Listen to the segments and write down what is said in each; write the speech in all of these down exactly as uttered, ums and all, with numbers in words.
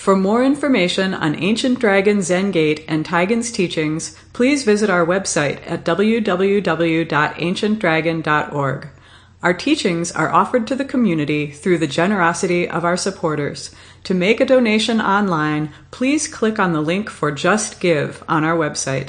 For more information on Ancient Dragon Zen Gate and Taigen's teachings, please visit our website at w w w dot ancient dragon dot org. Our teachings are offered to the community through the generosity of our supporters. To make a donation online, please click on the link for Just Give on our website.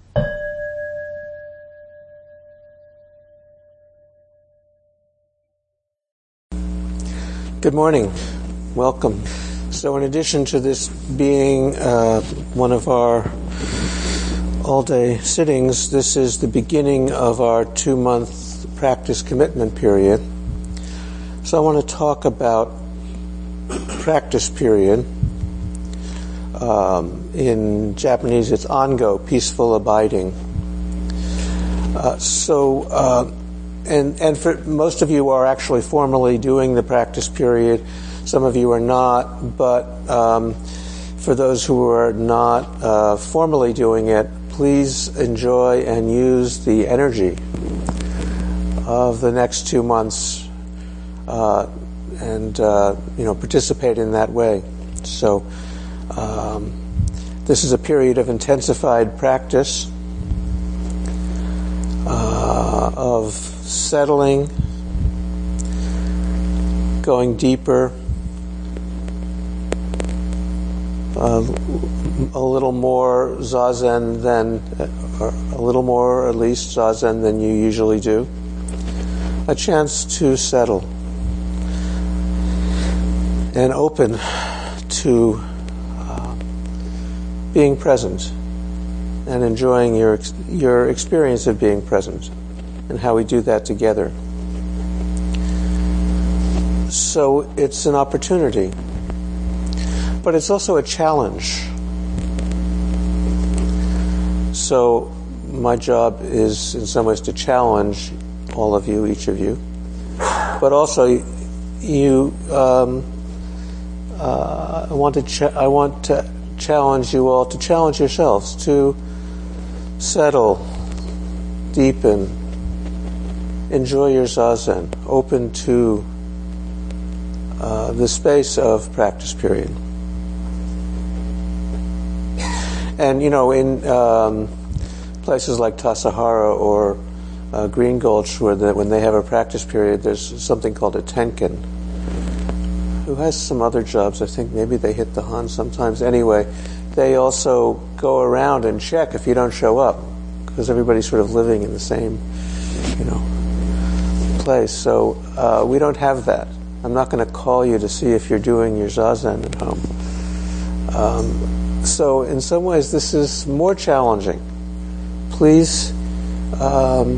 Good morning. Welcome. So in addition to this being uh, one of our all-day sittings, this is the beginning of our two-month practice commitment period. So I want to talk about practice period. Um, in Japanese, it's Ango, peaceful abiding. Uh, so... Uh, And and for most of you are actually formally doing the practice period. Some of you are not, but um, for those who are not uh, formally doing it, please enjoy and use the energy of the next two months, uh, and uh, you know participate in that way. So um, this is a period of intensified practice, uh, of settling, going deeper, uh, a little more zazen than, or a little more at least zazen than you usually do. A chance to settle and open to uh, being present and enjoying your your experience of being present, and how we do that together. So it's an opportunity, but it's also a challenge. So my job is in some ways to challenge all of you, each of you, but also you. Um, uh, I want to. Ch- I want to challenge you all to challenge yourselves to settle, deepen. Enjoy your zazen, open to uh, the space of practice period. And, you know, in um, places like Tassajara or uh, Green Gulch, where the, when they have a practice period, there's something called a tenkin, who has some other jobs. I think maybe they hit the han sometimes. Anyway, they also go around and check if you don't show up, because everybody's sort of living in the same, you know, place. So uh, we don't have that. I'm not going to call you to see if you're doing your zazen at home. Um, so in some ways this is more challenging. Please um,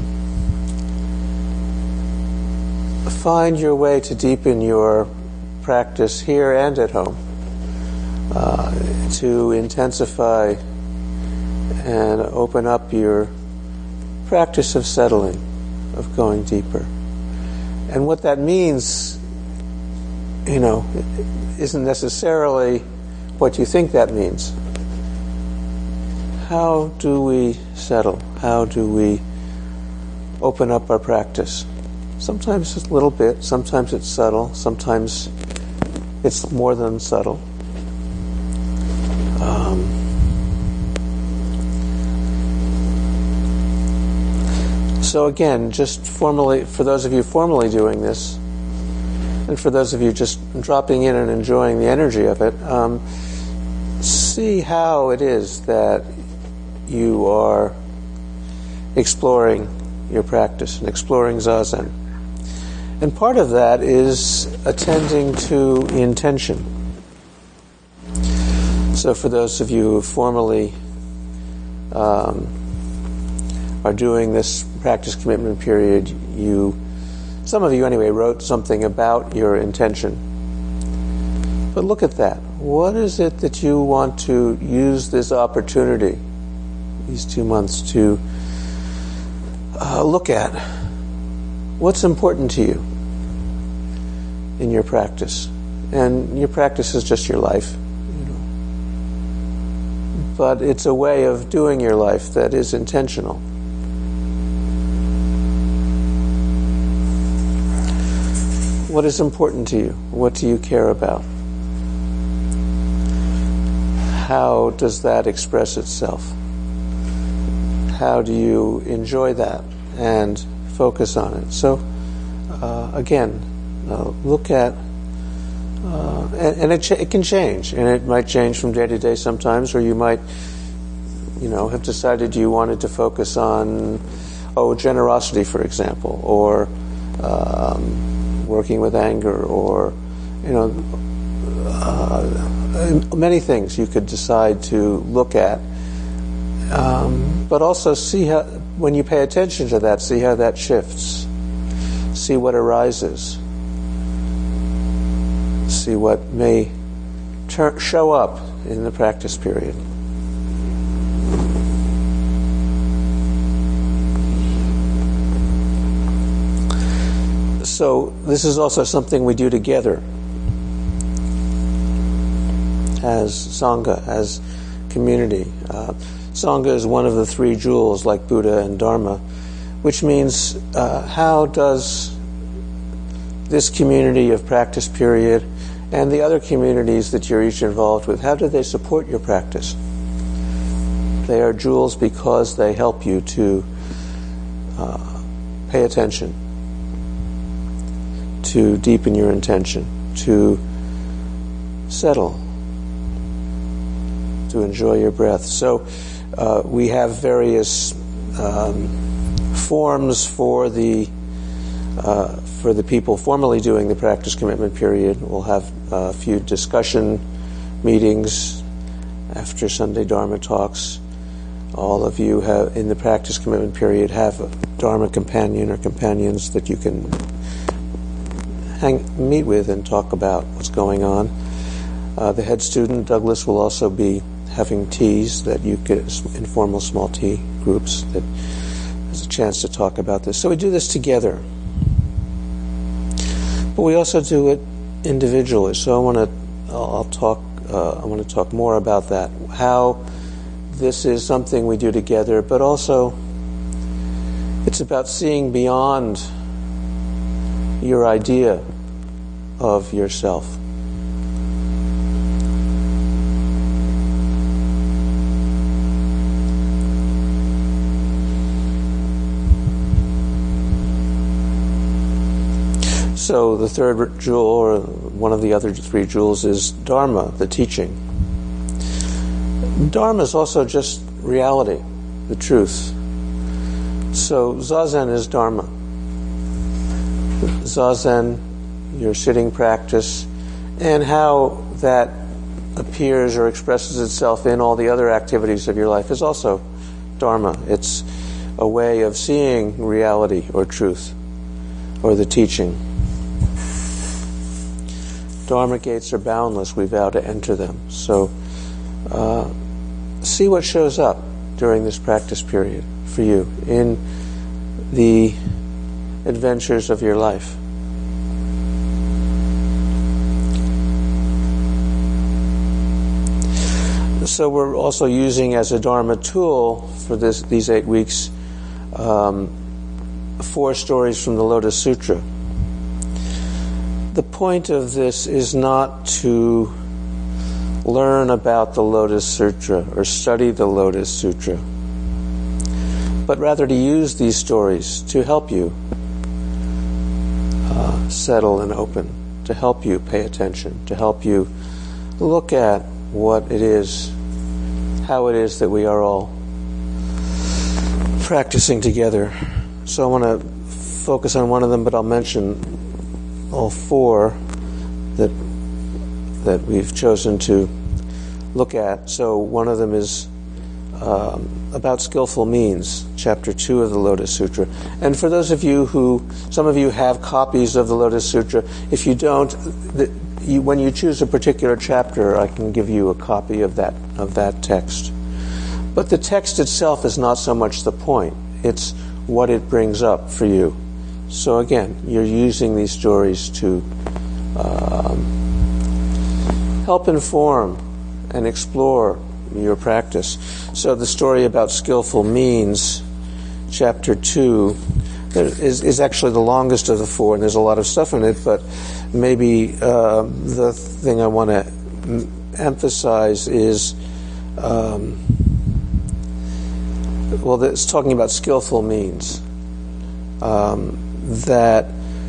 find your way to deepen your practice here and at home, uh, to intensify and open up your practice of settling, of going deeper. And what that means, you know, isn't necessarily what you think that means. How do we settle? How do we open up our practice? Sometimes it's a little bit, sometimes it's subtle, sometimes it's more than subtle. Um, So again, just formally, for those of you formally doing this, and for those of you just dropping in and enjoying the energy of it, um, see how it is that you are exploring your practice and exploring zazen. And part of that is attending to intention. So for those of you who formally um, are doing this practice commitment period, you, some of you anyway, wrote something about your intention. But look at that. What is it that you want to use this opportunity, these two months, to uh, look at? What's important to you in your practice? And your practice is just your life, you know. But it's a way of doing your life that is intentional. What is important to you? What do you care about? how does that express itself? How do you enjoy that and focus on it? So, uh, again, uh, look at, uh, and, and it, ch- it can change, and it might change from day to day sometimes, or you might, you know, have decided you wanted to focus on, oh, generosity, for example, or um, working with anger, or, you know, uh, many things you could decide to look at. Um, but also see how, when you pay attention to that, see how that shifts. See what arises. See what may ter- show up in the practice period. So this is also something we do together as Sangha, as community. Uh, Sangha is one of the three jewels, like Buddha and Dharma, which means uh, how does this community of practice period and the other communities that you're each involved with, how do they support your practice? They are jewels because they help you to uh, pay attention, to deepen your intention, to settle, to enjoy your breath. So uh, we have various um, forms for the uh, for the people formally doing the practice commitment period. We'll have a few discussion meetings after Sunday Dharma talks. All of you have, in the practice commitment period, have a Dharma companion or companions that you can hang, meet with and talk about what's going on. Uh, the head student, Douglas, will also be having teas that you get, informal small tea groups that there's a chance to talk about this. So we do this together. But we also do it individually. So I want to, I'll talk, uh, I want to talk more about that. How this is something we do together, but also it's about seeing beyond your idea of yourself. So the third jewel, or one of the other three jewels, is Dharma, the teaching. Dharma is also just reality, the truth. So Zazen is Dharma. Zazen, your sitting practice, and how that appears or expresses itself in all the other activities of your life is also Dharma. It's a way of seeing reality or truth, or the teaching. Dharma gates are boundless. We vow to enter them. So uh, see what shows up during this practice period for you in the adventures of your life. So we're also using as a Dharma tool for this these eight weeks um, four stories from the Lotus Sutra. The point of this is not to learn about the Lotus Sutra or study the Lotus Sutra, but rather to use these stories to help you uh, settle and open, to help you pay attention, to help you look at what it is, how it is that we are all practicing together. So I want to focus on one of them, but I'll mention all four that that we've chosen to look at. So one of them is um, about skillful means, chapter two of the Lotus Sutra. And for those of you who, some of you have copies of the Lotus Sutra. If you don't, the, you, when you choose a particular chapter, I can give you a copy of that of that text. But the text itself is not so much the point. It's what it brings up for you. So again, you're using these stories to um, help inform and explore your practice. So the story about skillful means, chapter two, is, is actually the longest of the four, and there's a lot of stuff in it, but maybe uh, the thing I want to m- emphasize is um, well, it's talking about skillful means. Um, that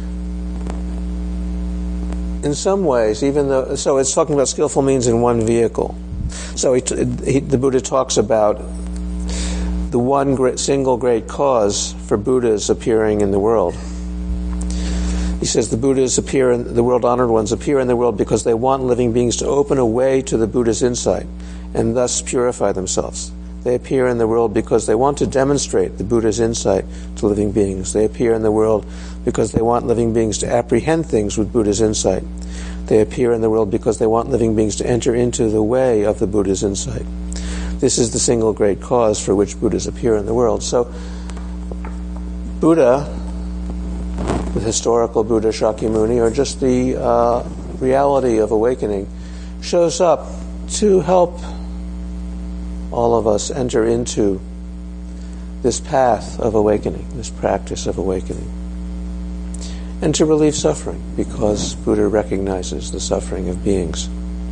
in some ways, even though, so it's talking about skillful means in one vehicle. So he, he, the Buddha talks about the one great, single great cause for Buddhas appearing in the world. He says the Buddhas appear in the world, honored ones appear in the world because they want living beings to open a way to the Buddha's insight and thus purify themselves. They appear in the world because they want to demonstrate the Buddha's insight to living beings. They appear in the world because they want living beings to apprehend things with Buddha's insight. They appear in the world because they want living beings to enter into the way of the Buddha's insight. This is the single great cause for which Buddhas appear in the world. So, Buddha, the historical Buddha Shakyamuni, or just the uh, reality of awakening, shows up to help all of us enter into this path of awakening, this practice of awakening, and to relieve suffering, because Buddha recognizes the suffering of beings.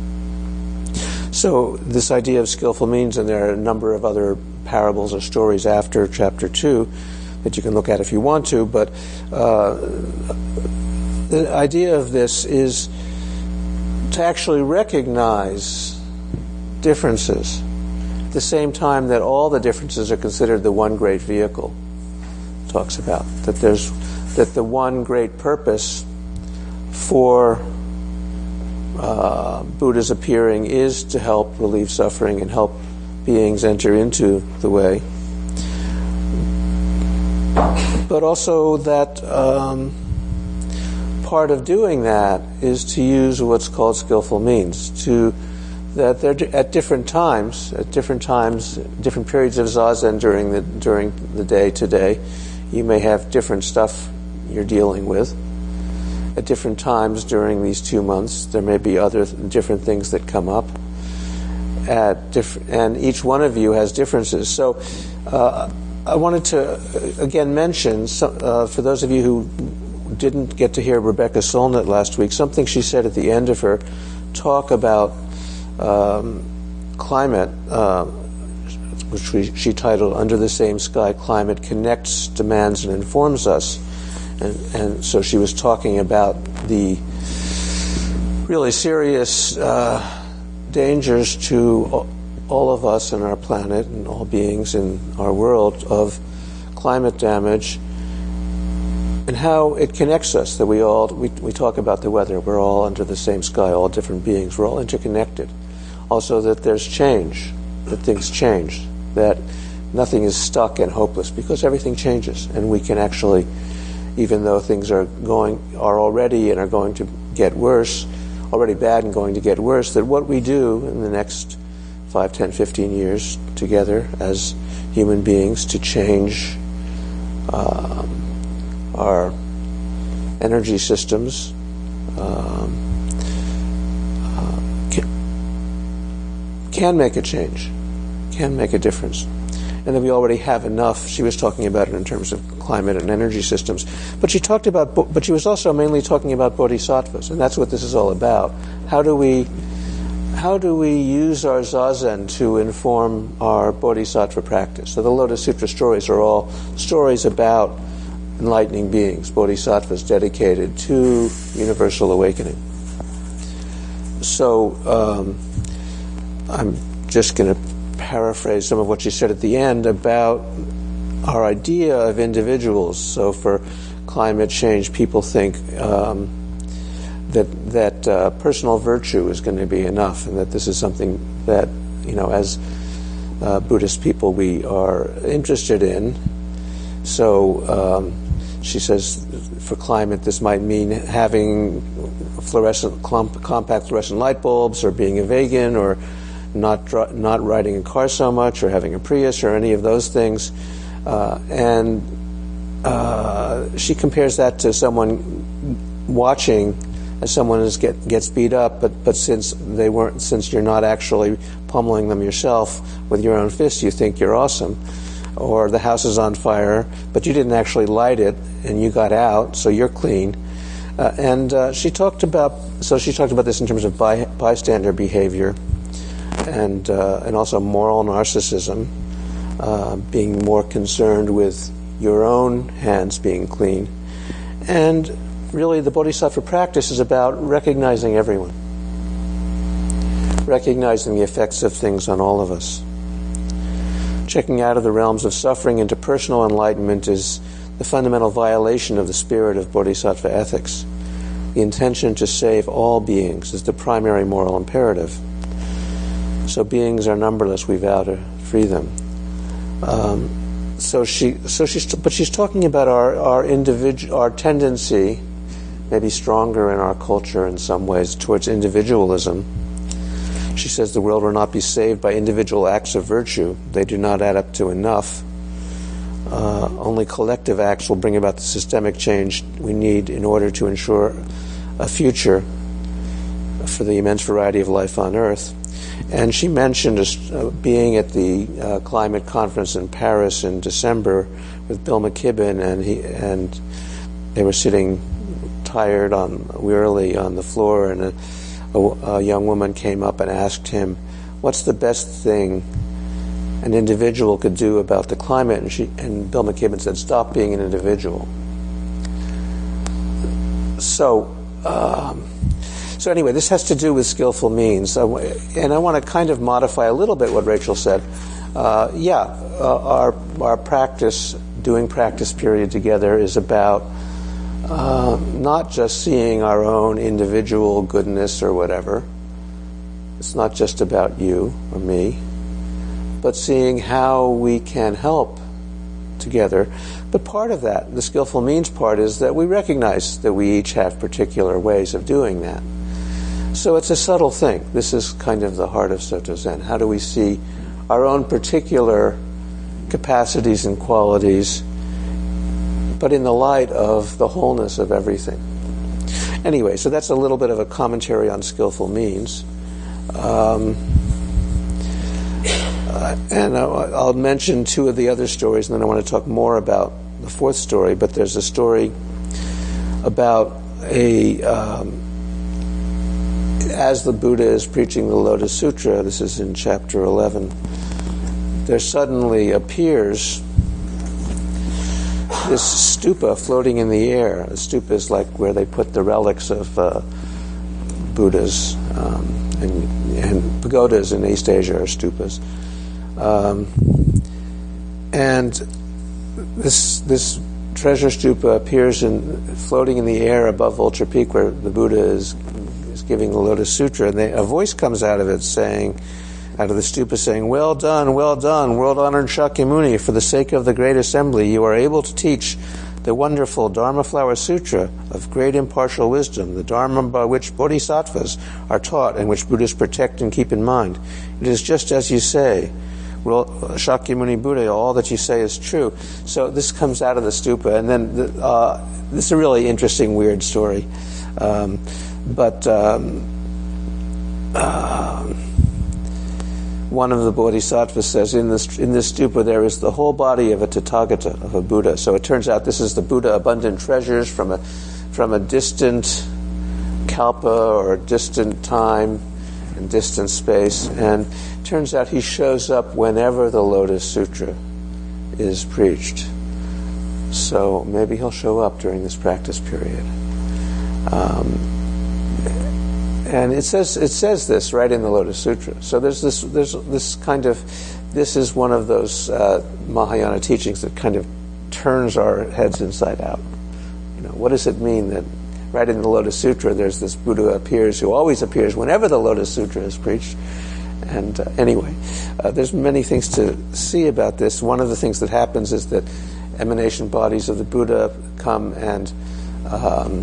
So this idea of skillful means, and there are a number of other parables or stories after chapter two that you can look at if you want to, but uh, the idea of this is to actually recognize differences at the same time that all the differences are considered the one great vehicle. It talks about that there's that the one great purpose for uh, Buddha's appearing is to help relieve suffering and help beings enter into the way. But also that um, part of doing that is to use what's called skillful means, to that they're at different times, at different times, different periods of zazen during the during the day today, you may have different stuff you're dealing with. At different times during these two months, there may be other different things that come up. At diff- and each one of you has differences. So, uh, I wanted to again mention some, uh, for those of you who didn't get to hear Rebecca Solnit last week, something she said at the end of her talk about um, climate, uh, which we, she titled "Under the Same Sky: Climate Connects, Demands, and Informs Us." And, and so she was talking about the really serious uh, dangers to all of us and our planet and all beings in our world of climate damage, and how it connects us, that we all, we, we talk about the weather, we're all under the same sky, all different beings, we're all interconnected. Also that there's change, that things change, that nothing is stuck and hopeless, because everything changes, and we can actually, even though things are going, are already and are going to get worse, already bad and going to get worse, that what we do in the next five, ten, fifteen years together as human beings to change um, our energy systems um, uh, can, can make a change, can make a difference. And that we already have enough. She was talking about it in terms of climate and energy systems. But she talked about, but she was also mainly talking about bodhisattvas, and that's what this is all about. How do we How do we use our zazen to inform our bodhisattva practice? So the Lotus Sutra stories are all stories about enlightening beings, bodhisattvas dedicated to universal awakening. So um, I'm just going to paraphrase some of what she said at the end about our idea of individuals. So for climate change, people think um, that that uh, personal virtue is going to be enough, and that this is something that, you know, as uh, Buddhist people we are interested in. So um, she says for climate this might mean having fluorescent clump, compact fluorescent light bulbs, or being a vegan, or not dr- not riding a car so much, or having a Prius, or any of those things. Uh, and uh, she compares that to someone watching as someone is get, gets beat up, but, but since they weren't, since you're not actually pummeling them yourself with your own fists, you think you're awesome. Or the house is on fire, but you didn't actually light it, and you got out, so you're clean. Uh, and uh, she talked about, so she talked about this in terms of by, bystander behavior. and uh, and also moral narcissism, uh, being more concerned with your own hands being clean. And really the Bodhisattva practice is about recognizing everyone, recognizing the effects of things on all of us. Checking out of the realms of suffering into personal enlightenment is the fundamental violation of the spirit of Bodhisattva ethics. The intention to save all beings is the primary moral imperative. So beings are numberless, we vow to free them. Um, so she, so she's, but she's talking about our our individual, our tendency, maybe stronger in our culture in some ways, towards individualism. She says the world will not be saved by individual acts of virtue. They do not add up to enough. Uh, only collective acts will bring about the systemic change we need in order to ensure a future for the immense variety of life on Earth. And she mentioned uh, being at the uh, climate conference in Paris in December with Bill McKibben, and he and they were sitting tired, on wearily on the floor, and a, a, a young woman came up and asked him, "What's the best thing an individual could do about the climate?" And she and Bill McKibben said, "Stop being an individual." So. Um, So anyway, this has to do with skillful means, uh, and I want to kind of modify a little bit what Rachel said. Uh, yeah, uh, our our practice, doing practice period together, is about uh, not just seeing our own individual goodness or whatever. It's not just about you or me, but seeing how we can help together. But part of that, the skillful means part, is that we recognize that we each have particular ways of doing that. So it's a subtle thing. This is kind of the heart of Soto Zen. How do we see our own particular capacities and qualities, but in the light of the wholeness of everything? Anyway, so that's a little bit of a commentary on skillful means. Um, uh, and I'll, I'll mention two of the other stories, and then I want to talk more about the fourth story. But there's a story about a... Um, as the Buddha is preaching the Lotus Sutra, this is in chapter eleven, there suddenly appears this stupa floating in the air. A stupa is like where they put the relics of uh, Buddhas, um, and, and pagodas in East Asia are stupas. Um, and this this treasure stupa appears in floating in the air above Vulture Peak, where the Buddha is giving the Lotus Sutra, and they, a voice comes out of it saying, out of the stupa saying, "Well done, well done, world-honored Shakyamuni, for the sake of the great assembly, you are able to teach the wonderful Dharma Flower Sutra of great impartial wisdom, the Dharma by which bodhisattvas are taught and which Buddhists protect and keep in mind. It is just as you say. Well, Shakyamuni Buddha, all that you say is true." So this comes out of the stupa, and then the, uh, this is a really interesting, weird story. Um, But um, uh, one of the bodhisattvas says, in this in this stupa there is the whole body of a Tathagata, of a Buddha. So it turns out this is the Buddha abundant treasures from a from a distant kalpa or distant time and distant space. And it turns out he shows up whenever the Lotus Sutra is preached. So maybe he'll show up during this practice period. Um, And it says it says this right in the Lotus Sutra. So there's this there's this kind of this is one of those uh, Mahayana teachings that kind of turns our heads inside out. You know, what does it mean that right in the Lotus Sutra there's this Buddha appears who always appears whenever the Lotus Sutra is preached? And uh, anyway, uh, there's many things to see about this. One of the things that happens is that emanation bodies of the Buddha come and. Um,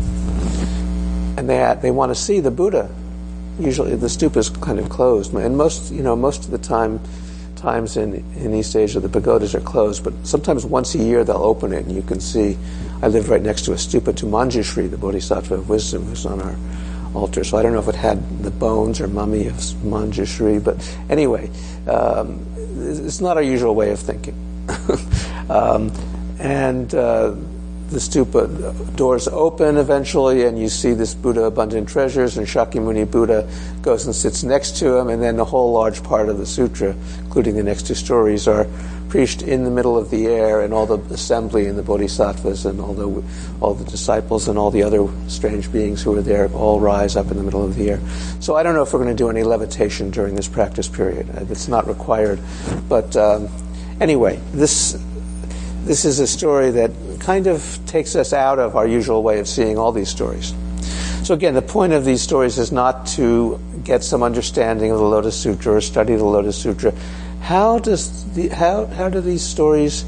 And they they want to see the Buddha. Usually the stupa is kind of closed, and most you know most of the time times in in East Asia the pagodas are closed. But sometimes once a year they'll open it, and you can see. I live right next to a stupa to Manjushri, the Bodhisattva of wisdom, who's on our altar. So I don't know if it had the bones or mummy of Manjushri, but anyway, um, it's not our usual way of thinking. um, and uh, the stupa doors open eventually, and you see this Buddha Abundant Treasures, and Shakyamuni Buddha goes and sits next to him, and then the whole large part of the sutra, including the next two stories, are preached in the middle of the air, and all the assembly and the bodhisattvas and all the all the disciples and all the other strange beings who are there all rise up in the middle of the air. So I don't know if we're going to do any levitation during this practice period. It's not required. But um, anyway, this this is a story that kind of takes us out of our usual way of seeing all these stories. So again, the point of these stories is not to get some understanding of the Lotus Sutra or study the Lotus Sutra. How does the, how how do these stories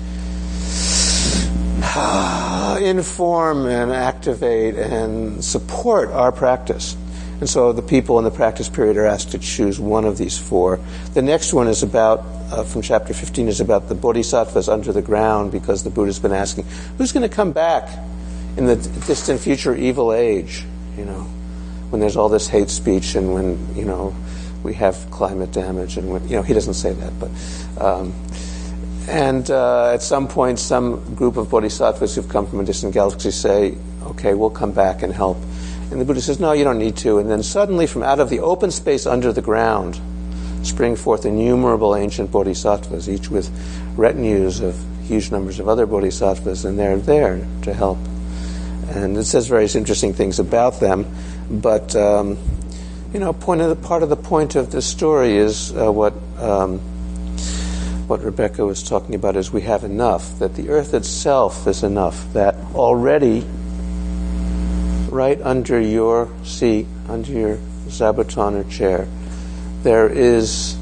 inform and activate and support our practice? And so the people in the practice period are asked to choose one of these four. The next one is about, uh, from chapter fifteen, is about the bodhisattvas under the ground, because the Buddha's been asking, who's going to come back in the distant future evil age, you know, when there's all this hate speech and when, you know, we have climate damage, and when, you know, he doesn't say that, but um, and uh, at some point some group of bodhisattvas who've come from a distant galaxy say, okay, we'll come back and help. And the Buddha says, no, you don't need to. And then suddenly from out of the open space under the ground spring forth innumerable ancient bodhisattvas, each with retinues of huge numbers of other bodhisattvas, and they're there to help. And it says various interesting things about them, but um, you know, point of the, part of the point of this story is uh, what um, what Rebecca was talking about, is we have enough, that the earth itself is enough, that already right under your seat, under your zabuton or chair, there is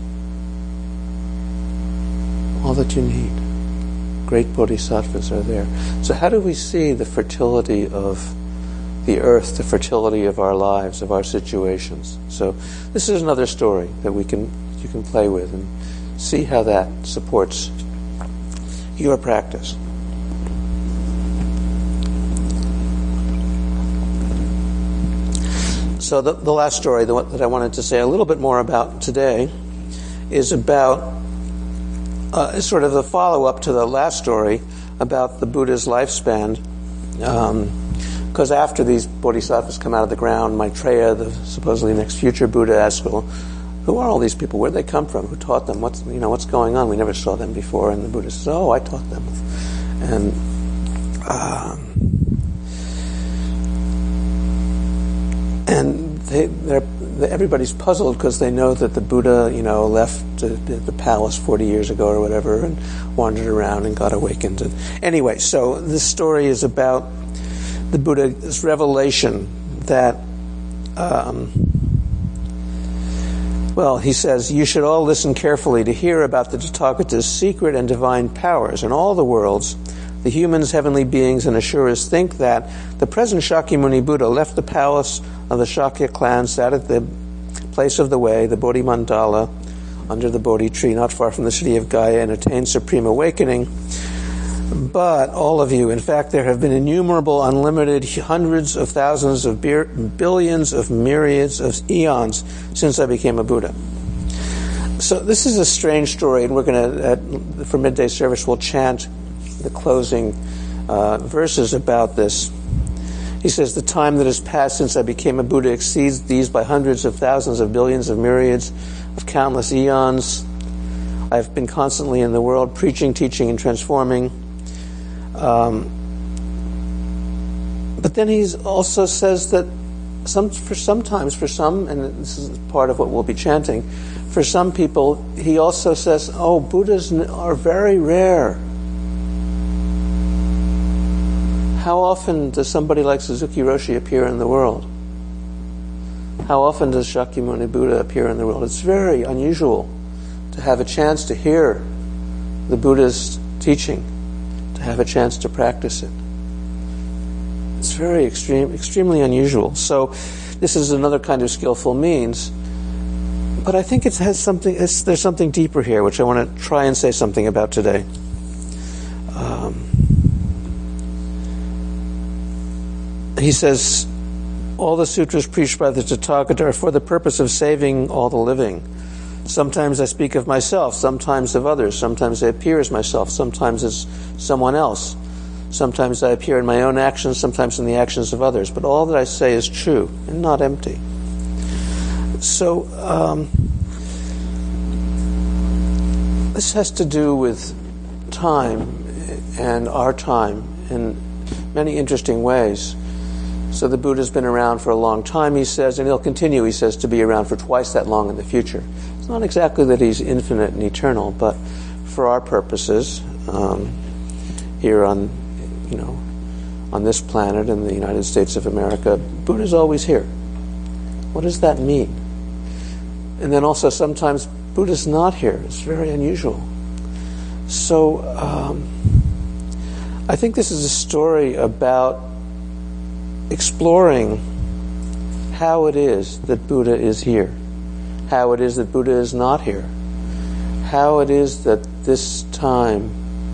all that you need. Great bodhisattvas are there. So how do we see the fertility of the earth, the fertility of our lives, of our situations? So this is another story that we can you can play with and see how that supports your practice. So the, the last story the one that I wanted to say a little bit more about today is about uh, is sort of the follow-up to the last story about the Buddha's lifespan. Because um, after these bodhisattvas come out of the ground, Maitreya, the supposedly next future Buddha, asks, well, who are all these people? Where did they come from? Who taught them? What's you know what's going on? We never saw them before. And the Buddha says, oh, I taught them. And um, and they, they're, everybody's puzzled because they know that the Buddha, you know, left the, the palace forty years ago or whatever and wandered around and got awakened. And anyway, so this story is about the Buddha's revelation that, um, well, he says, you should all listen carefully to hear about the Tathagata's secret and divine powers in all the worlds. The humans, heavenly beings, and Asuras think that the present Shakyamuni Buddha left the palace of the Shakya clan, sat at the place of the way, the Bodhi Mandala, under the Bodhi tree, not far from the city of Gaya, and attained supreme awakening. But all of you, in fact, there have been innumerable, unlimited, hundreds of thousands of bir- billions of myriads of eons since I became a Buddha. So this is a strange story, and we're going to, for midday service, we'll chant the closing uh, verses about this. He says, the time that has passed since I became a Buddha exceeds these by hundreds of thousands of billions of myriads of countless eons. I've been constantly in the world, preaching, teaching, and transforming. Um, but then he also says that some, for sometimes, for some, and this is part of what we'll be chanting, for some people, he also says, oh, Buddhas are very rare. How often does somebody like Suzuki Roshi appear in the world? How often does Shakyamuni Buddha appear in the world? It's very unusual to have a chance to hear the Buddha's teaching, to have a chance to practice it. It's very extreme, extremely unusual. So this is another kind of skillful means. But I think it has something, it's, there's something deeper here, which I want to try and say something about today. Um, He says, all the sutras preached by the Tathagata are for the purpose of saving all the living. Sometimes I speak of myself, sometimes of others, sometimes I appear as myself, sometimes as someone else. Sometimes I appear in my own actions, sometimes in the actions of others. But all that I say is true and not empty. So um, this has to do with time and our time in many interesting ways. So the Buddha's been around for a long time, he says, and he'll continue, he says, to be around for twice that long in the future. It's not exactly that he's infinite and eternal, but for our purposes, um, here on, you know, on this planet in the United States of America, Buddha's always here. What does that mean? And then also sometimes Buddha's not here. It's very unusual. So um, I think this is a story about exploring how it is that Buddha is here, how it is that Buddha is not here, how it is that this time,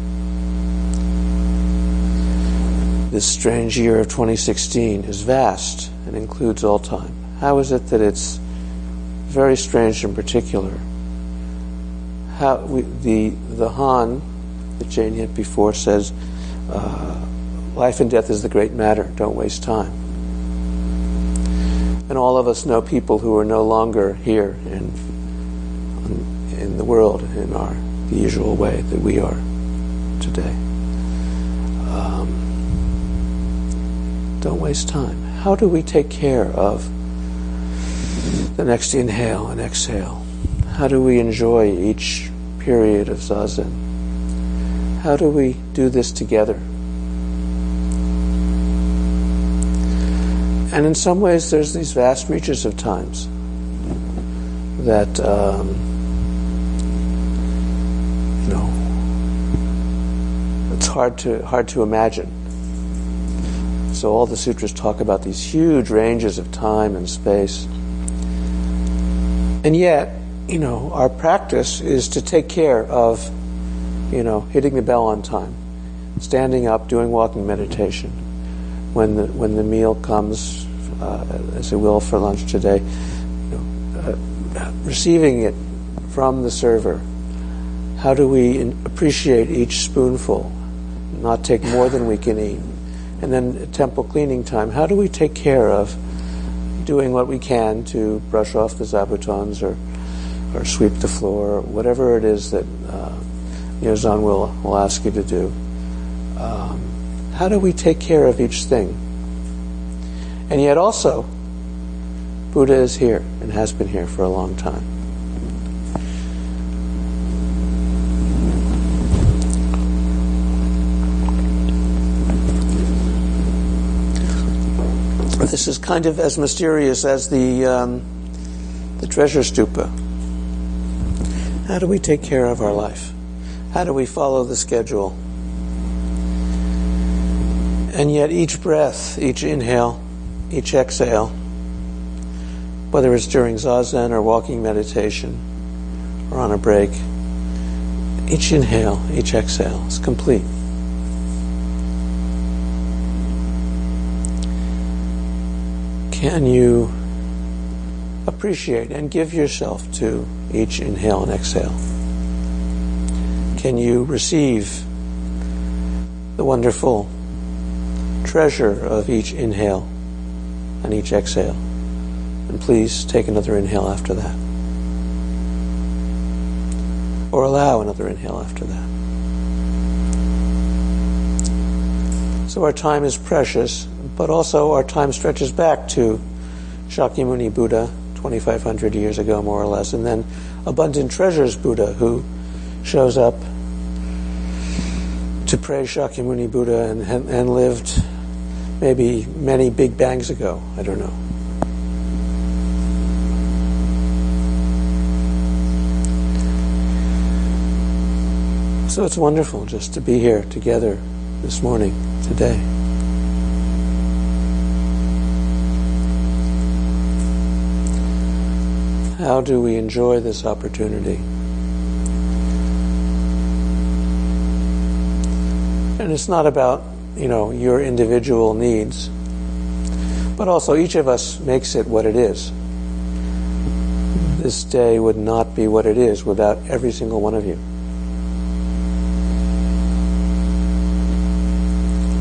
this strange year of twenty sixteen, is vast and includes all time. How is it that it's very strange in particular? How we, the the Han that Jane hit before says, uh, life and death is the great matter, don't waste time. And all of us know people who are no longer here in, in the world in our the usual way that we are today. Um, don't waste time. How do we take care of the next inhale and exhale? How do we enjoy each period of Zazen? How do we do this together? And in some ways, there's these vast reaches of times that, um, you know, it's hard to hard to imagine. So all the sutras talk about these huge ranges of time and space. And yet, you know, our practice is to take care of, you know, hitting the bell on time, standing up, doing walking meditation. When the when the meal comes, uh, as it will for lunch today, you know, uh, receiving it from the server. How do we in, appreciate each spoonful, not take more than we can eat? And then at temple cleaning time, how do we take care of doing what we can to brush off the zabutons or or sweep the floor, or whatever it is that uh, Yozan will will ask you to do? Um, how do we take care of each thing? And yet also, Buddha is here and has been here for a long time. This is kind of as mysterious as the um, the treasure stupa. How do we take care of our life? How do we follow the schedule? And yet each breath, each inhale, each exhale, whether it's during Zazen or walking meditation or on a break, each inhale, each exhale is complete. Can you appreciate and give yourself to each inhale and exhale? Can you receive the wonderful treasure of each inhale and each exhale? And please take another inhale after that. Or allow another inhale after that. So our time is precious, but also our time stretches back to Shakyamuni Buddha, twenty-five hundred years ago, more or less, and then Abundant Treasures Buddha, who shows up to praise Shakyamuni Buddha and, and, and lived maybe many big bangs ago. I don't know. So it's wonderful just to be here together this morning, today. How do we enjoy this opportunity? And it's not about, you know, your individual needs, but also each of us makes it what it is. This day would not be what it is without every single one of you.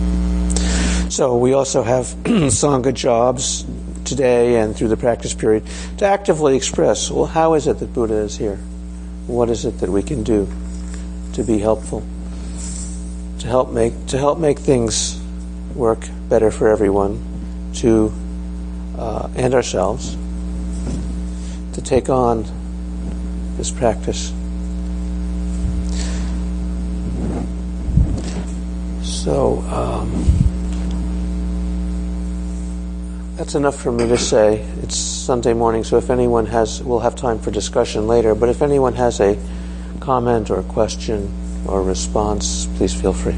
So we also have Sangha jobs today and through the practice period to actively express, well, how is it that Buddha is here? What is it that we can do to be helpful, to help make to help make things work better for everyone, to uh, and ourselves, to take on this practice. So um, that's enough for me to say. It's Sunday morning, so if anyone has, we'll have time for discussion later, but if anyone has a comment or a question or response, please feel free.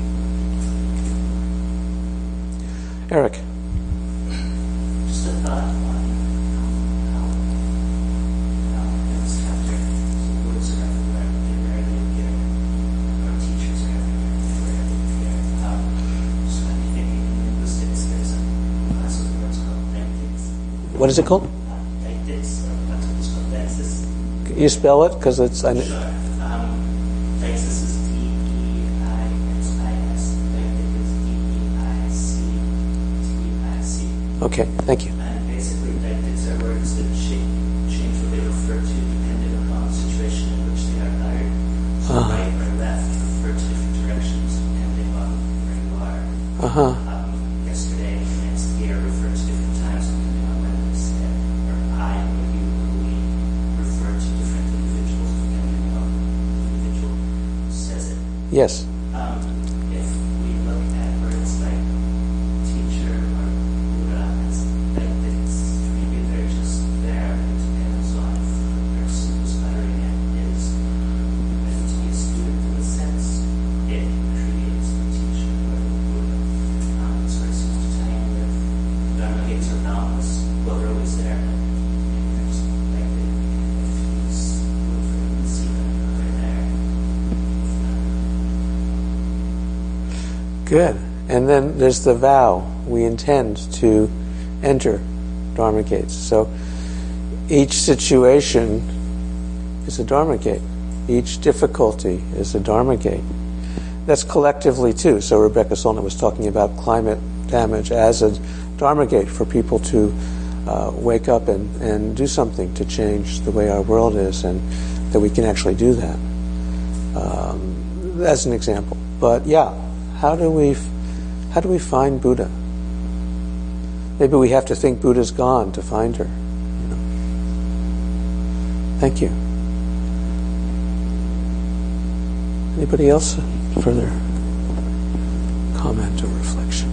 Eric. Just a thought on how, how in this chapter, some Buddhists are everywhere, they're rarely appear, or teachers are everywhere, they're rarely appear. Um, so I'm thinking in linguistics, there's a class of words called deictics. What is it called? Uh, deictics, or that's what it's called, dexis. Can you spell it? Because it's... I, Sure. Um, dexis is D E I X I S. Deictic is D E I C T I C. okay, thank you. And basically, deictics are words that change, change what they refer to depending upon the situation in which they are uttered. So Uh-huh. right or left refer to different directions depending on where you are. Uh-huh. Um, yesterday, next year refer to different times depending on when we say it. Or I or you or we refer to different individuals depending on the individual who says it. Yes. Um, if we look at words like teacher or Buddha as deictics, maybe they're just there. It depends on if the person who's uttering it is meant to be a student in a sense. It creates the teacher or the Buddha. Um, so it seems to tie in with Dharma gates or boundless. Well, they're always there. But maybe they're just deictic. If he's good for them to see them, they're there. Good. And then there's the vow. We intend to enter Dharma gates. So each situation is a Dharma gate. Each difficulty is a Dharma gate. That's collectively too. So Rebecca Solnit was talking about climate damage as a Dharma gate for people to uh, wake up and, and do something to change the way our world is, and that we can actually do that. Um, as an example. But yeah, how do we how do we find Buddha? Maybe we have to think Buddha's gone to find her. You know. Thank you. Anybody else? Further comment or reflection?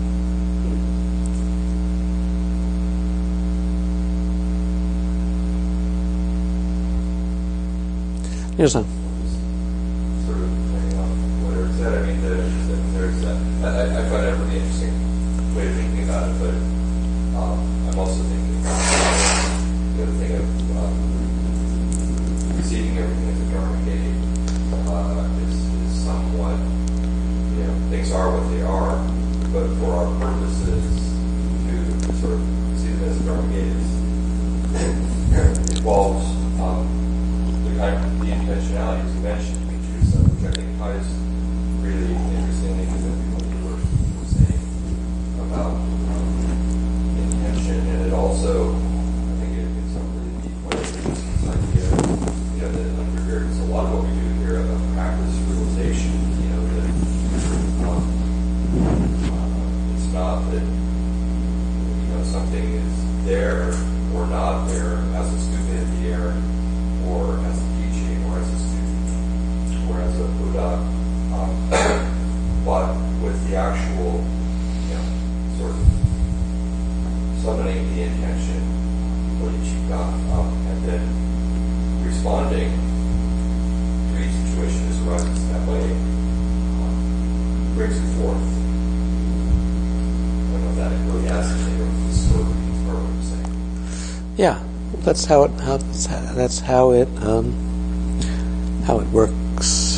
Yes, Sort of playing on what Eric said, I mean, there's, there's that, I, I find that a really interesting way of thinking about it, but um, I'm also thinking about the other thing of um, receiving everything as a Dharma gate uh, is, is somewhat, you know, things are what they are, but for our purposes, to sort of see them as a Dharma gate is, involves um, the kind of the intentionality as you mentioned, Teresa, which I think ties really interestingly to what you were saying about um, intention, and it also, I think it, it's some really deep way of this idea, you know, that under here, it's a lot of what we do here about practice realization, you know, that um, uh, it's not that, you know, something is there or not there as a student in the air, or as a teaching, or as a student, or as a Buddha, um, but with the actual, you know, sort of summoning the intention, bodhicitta, um, and then responding to each situation as arises that way, um, brings it forth. I don't know if that really has anything to do with the story, or what I'm saying. yeah, that's how it how that's how it um, how it works.